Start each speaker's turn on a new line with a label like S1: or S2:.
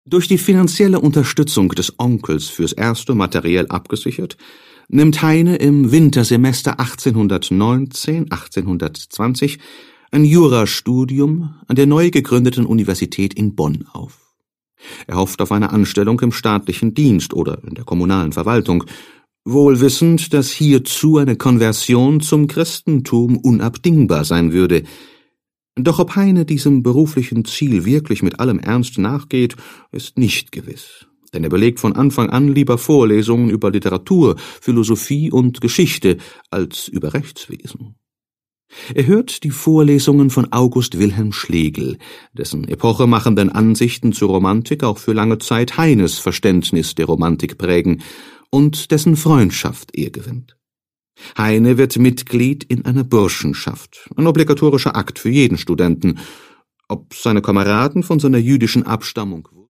S1: Durch die finanzielle Unterstützung des Onkels fürs Erste materiell abgesichert, nimmt Heine im Wintersemester 1819/1820 ein Jurastudium an der neu gegründeten Universität in Bonn auf. Er hofft auf eine Anstellung im staatlichen Dienst oder in der kommunalen Verwaltung, wohl wissend, dass hierzu eine Konversion zum Christentum unabdingbar sein würde. Doch ob Heine diesem beruflichen Ziel wirklich mit allem Ernst nachgeht, ist nicht gewiss, denn er belegt von Anfang an lieber Vorlesungen über Literatur, Philosophie und Geschichte als über Rechtswesen. Er hört die Vorlesungen von August Wilhelm Schlegel, dessen epochemachenden Ansichten zur Romantik auch für lange Zeit Heines Verständnis der Romantik prägen und dessen Freundschaft er gewinnt. Heine wird Mitglied in einer Burschenschaft, ein obligatorischer Akt für jeden Studenten. Ob seine Kameraden von seiner jüdischen Abstammung